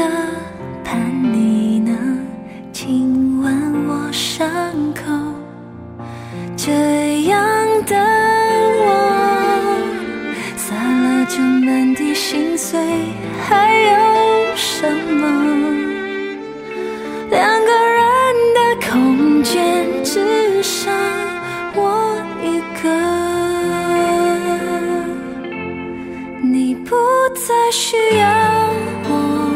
盼你能亲吻我伤口，这样的我洒了这满地心碎，还有什么？两个人的空间只剩我一个，你不再需要我，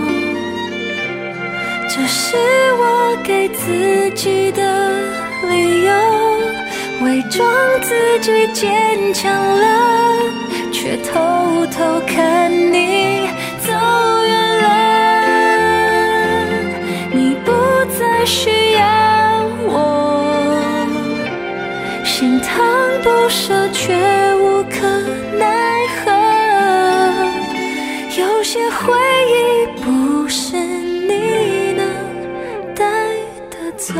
这是我给自己的理由，伪装自己坚强了，却偷偷看你走远了。你不再需要我，心疼不舍却无可奈何，有些回忆不是你能带得走。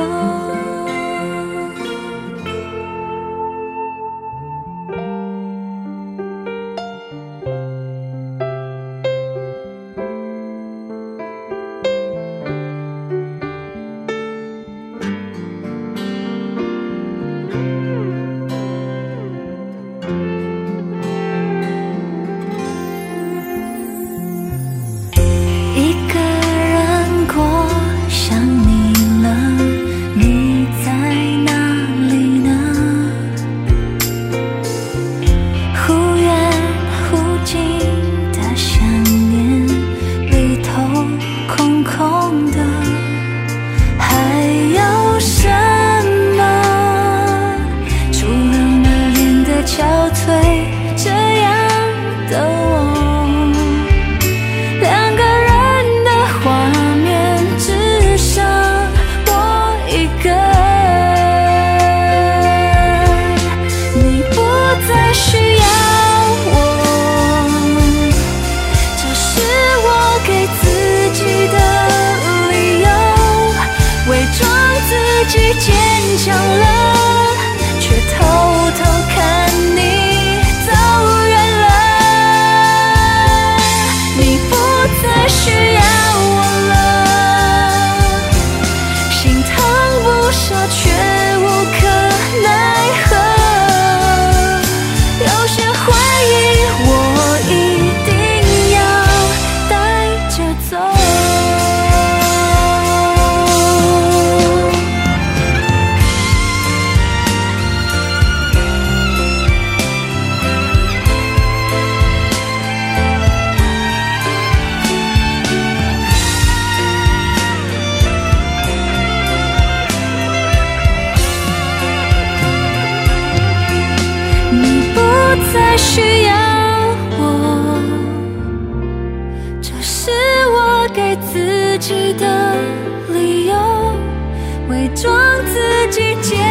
需要我，这是我给自己的理由，伪装自己坚